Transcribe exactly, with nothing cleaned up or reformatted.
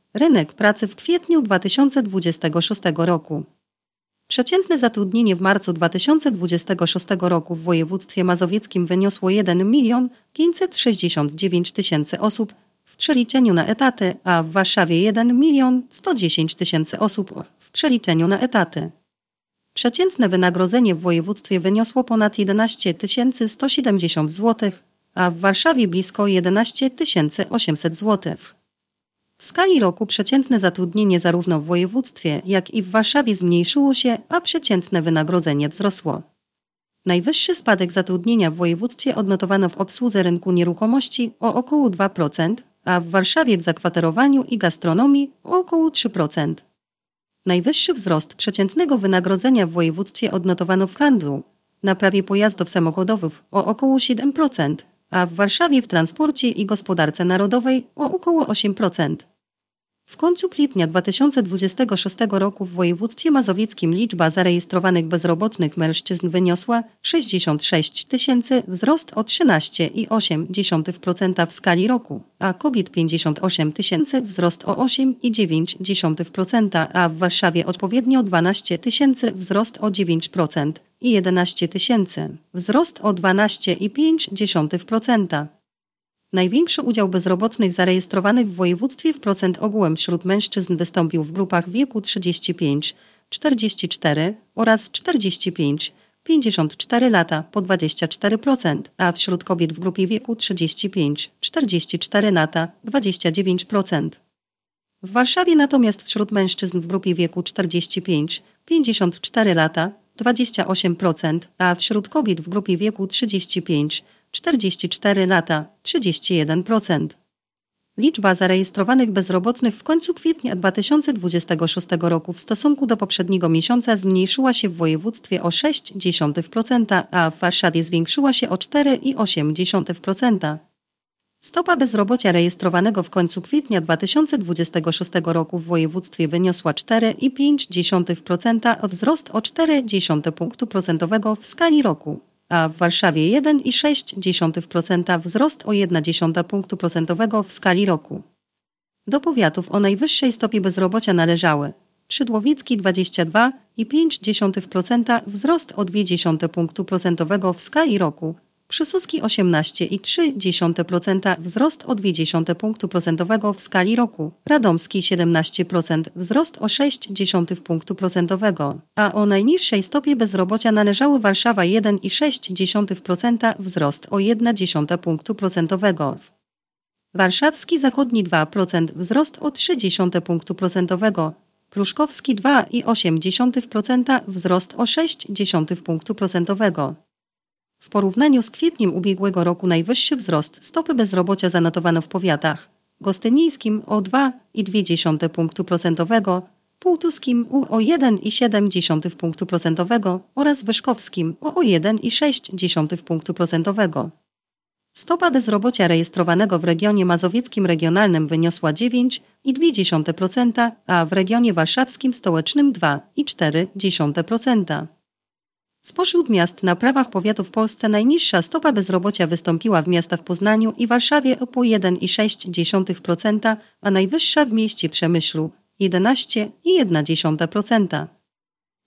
Rynek pracy w kwietniu dwa tysiące dwudziestego szóstego roku. Przeciętne zatrudnienie w marcu dwa tysiące dwudziestego szóstego roku w województwie mazowieckim wyniosło jeden milion pięćset sześćdziesiąt dziewięć tysięcy osób w przeliczeniu na etaty, a w Warszawie jeden milion sto dziesięć tysięcy osób w przeliczeniu na etaty. Przeciętne wynagrodzenie w województwie wyniosło ponad jedenaście tysięcy sto siedemdziesiąt złotych, a w Warszawie blisko jedenaście tysięcy osiemset złotych. W skali roku przeciętne zatrudnienie zarówno w województwie, jak i w Warszawie zmniejszyło się, a przeciętne wynagrodzenie wzrosło. Najwyższy spadek zatrudnienia w województwie odnotowano w obsłudze rynku nieruchomości o około dwa procent, a w Warszawie w zakwaterowaniu i gastronomii o około trzy procent. Najwyższy wzrost przeciętnego wynagrodzenia w województwie odnotowano w handlu, naprawie pojazdów samochodowych o około siedem procent, a w Warszawie w transporcie i gospodarce narodowej o około osiem procent. W końcu kwietnia dwa tysiące dwudziestego szóstego roku w województwie mazowieckim liczba zarejestrowanych bezrobotnych mężczyzn wyniosła sześćdziesiąt sześć tysięcy, wzrost o trzynaście przecinek osiem procent w skali roku, a kobiet pięćdziesiąt osiem tysięcy, wzrost o osiem przecinek dziewięć procent, a w Warszawie odpowiednio dwanaście tysięcy, wzrost o dziewięć procent i jedenaście tysięcy, wzrost o dwanaście przecinek pięć procent. Największy udział bezrobotnych zarejestrowanych w województwie w procent ogółem wśród mężczyzn wystąpił w grupach wieku trzydzieści pięć do czterdziestu czterech oraz czterdzieści pięć do pięćdziesięciu czterech lata po dwadzieścia cztery procent, a wśród kobiet w grupie wieku trzydzieści pięć do czterdziestu czterech lata dwadzieścia dziewięć procent. W Warszawie natomiast wśród mężczyzn w grupie wieku czterdzieści pięć do pięćdziesięciu czterech lata dwadzieścia osiem procent, a wśród kobiet w grupie wieku trzydzieści pięć do czterdziestu czterech lata trzydzieści jeden procent. Liczba zarejestrowanych bezrobotnych w końcu kwietnia dwa tysiące dwudziestego szóstego roku w stosunku do poprzedniego miesiąca zmniejszyła się w województwie o sześć przecinek dziesięć procent, a w Warszawie zwiększyła się o cztery przecinek osiem procent. Stopa bezrobocia rejestrowanego w końcu kwietnia dwa tysiące dwudziestego szóstego roku w województwie wyniosła cztery przecinek pięć procent, wzrost o cztery przecinek dziesięć punktu procentowego w skali roku, a w Warszawie jeden przecinek sześć procent, wzrost o jeden przecinek jedna punktu procentowego w skali roku. Do powiatów o najwyższej stopie bezrobocia należały Szydłowicki dwadzieścia dwa przecinek pięć procent, wzrost o dwa przecinek trzy punktu procentowego w skali roku, Przysuski osiemnaście przecinek trzy procent, wzrost o dwa przecinek punktu procentowego w skali roku, Radomski siedemnaście procent, wzrost o sześć przecinek punktu procentowego, a o najniższej stopie bezrobocia należały Warszawa jeden przecinek sześć procent, wzrost o jeden przecinek punktu procentowego. Warszawski Zachodni dwa procent, wzrost o trzy przecinek punktu procentowego, Pruszkowski dwa przecinek osiem procent, wzrost o sześć przecinek punktu procentowego. W porównaniu z kwietniem ubiegłego roku najwyższy wzrost stopy bezrobocia zanotowano w powiatach gostynińskim o dwa przecinek dwa punktu procentowego, półtuskim o jeden przecinek siedem punktu procentowego oraz wyszkowskim o jeden przecinek sześć punktu procentowego. Stopa bezrobocia rejestrowanego w regionie mazowieckim regionalnym wyniosła dziewięć przecinek dwa procent, a w regionie warszawskim stołecznym dwa przecinek cztery procent. Spośród miast na prawach powiatu w Polsce najniższa stopa bezrobocia wystąpiła w miastach Poznaniu i Warszawie po jeden przecinek sześć procent, a najwyższa w mieście Przemyślu jedenaście przecinek jeden procent.